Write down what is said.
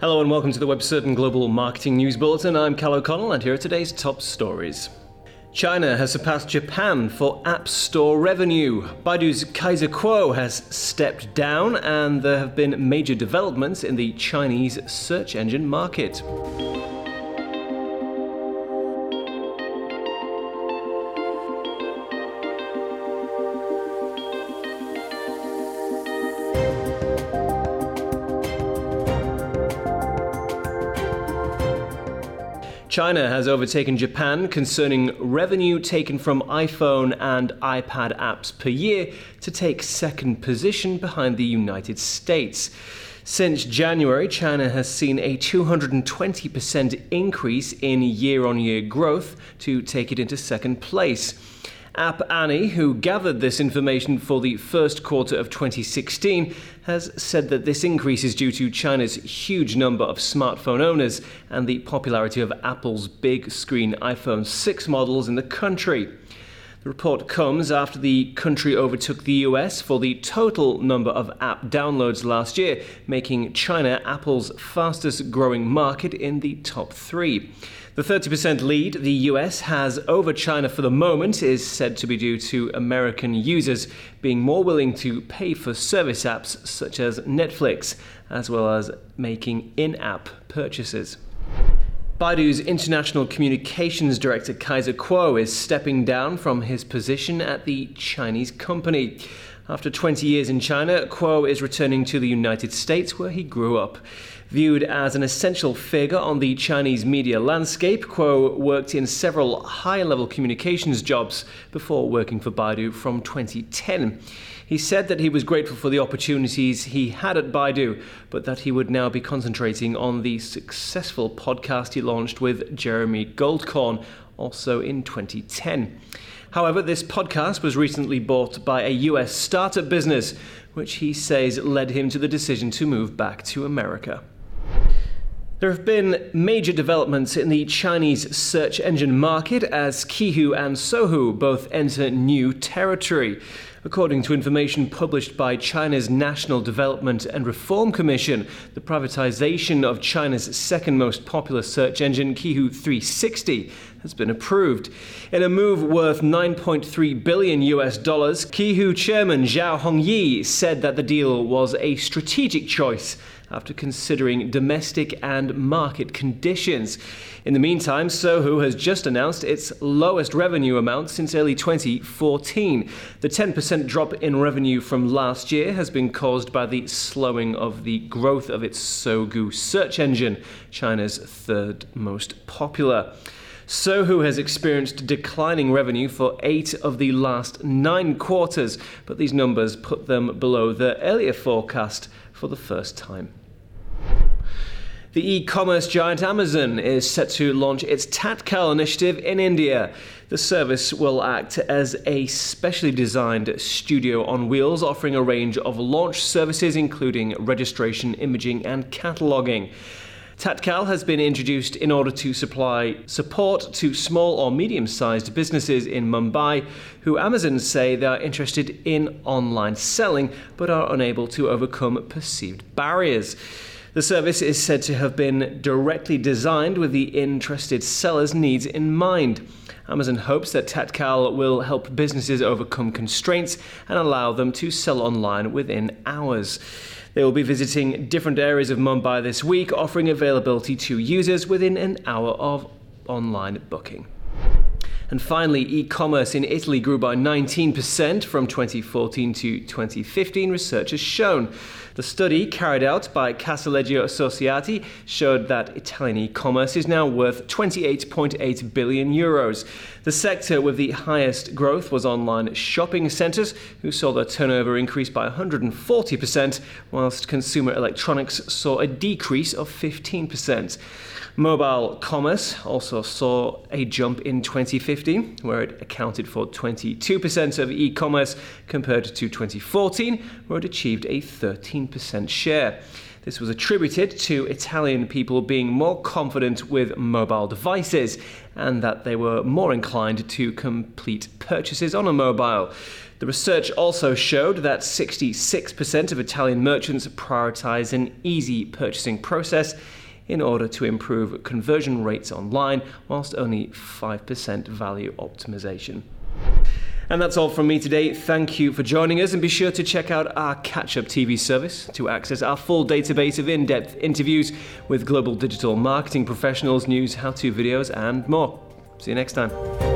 Hello and welcome to the WebCertain Global Marketing News Bulletin. I'm Cal O'Connell and here are today's top stories. China has surpassed Japan for App Store revenue. Baidu's Kaiser Kuo has stepped down and there have been major developments in the Chinese search engine market. China has overtaken Japan concerning revenue taken from iPhone and iPad apps per year to take second position behind the United States. Since January, China has seen a 220% increase in year-on-year growth to take it into second place. App Annie, who gathered this information for the first quarter of 2016, has said that this increase is due to China's huge number of smartphone owners and the popularity of Apple's big screen iPhone 6 models in the country. The report comes after the country overtook the US for the total number of app downloads last year, making China Apple's fastest growing market in the top three. The 30% lead the US has over China for the moment is said to be due to American users being more willing to pay for service apps such as Netflix, as well as making in-app purchases. Baidu's International Communications Director Kaiser Kuo is stepping down from his position at the Chinese company. After 20 years in China, Kuo is returning to the United States where he grew up. Viewed as an essential figure on the Chinese media landscape, Kuo worked in several high-level communications jobs before working for Baidu from 2010. He said that he was grateful for the opportunities he had at Baidu, but that he would now be concentrating on the successful podcast he launched with Jeremy Goldkorn, also in 2010. However, this podcast was recently bought by a US startup business, which he says led him to the decision to move back to America. There have been major developments in the Chinese search engine market as Qihoo and Sohu both enter new territory. According to information published by China's National Development and Reform Commission, the privatization of China's second most popular search engine, Qihoo 360, has been approved. In a move worth $9.3 billion, Qihoo chairman Zhao Hongyi said that the deal was a strategic choice after considering domestic and market conditions. In the meantime, Sohu has just announced its lowest revenue amount since early 2014. The 10% drop in revenue from last year has been caused by the slowing of the growth of its Sogou search engine, China's third most popular. Sohu has experienced declining revenue for 8 of the last 9 quarters, but these numbers put them below the earlier forecast for the first time. The e-commerce giant Amazon is set to launch its Tatkal initiative in India. The service will act as a specially designed studio on wheels, offering a range of launch services including registration, imaging and cataloging. Tatkal has been introduced in order to supply support to small or medium-sized businesses in Mumbai who Amazon say they are interested in online selling but are unable to overcome perceived barriers. The service is said to have been directly designed with the interested seller's needs in mind. Amazon hopes that Tatkal will help businesses overcome constraints and allow them to sell online within hours. They will be visiting different areas of Mumbai this week, offering availability to users within an hour of online booking. And finally, e-commerce in Italy grew by 19% from 2014 to 2015, research has shown. The study carried out by Casaleggio Associati showed that Italian e-commerce is now worth €28.8 billion. The sector with the highest growth was online shopping centres, who saw their turnover increase by 140%, whilst consumer electronics saw a decrease of 15%. Mobile commerce also saw a jump in 2015, where it accounted for 22% of e-commerce compared to 2014, where it achieved a 13% share. This was attributed to Italian people being more confident with mobile devices and that they were more inclined to complete purchases on a mobile. The research also showed that 66% of Italian merchants prioritize an easy purchasing process in order to improve conversion rates online, whilst only 5% value optimization. And that's all from me today. Thank you for joining us, and be sure to check out our Catch-Up TV service to access our full database of in-depth interviews with global digital marketing professionals, news, how-to videos, and more. See you next time.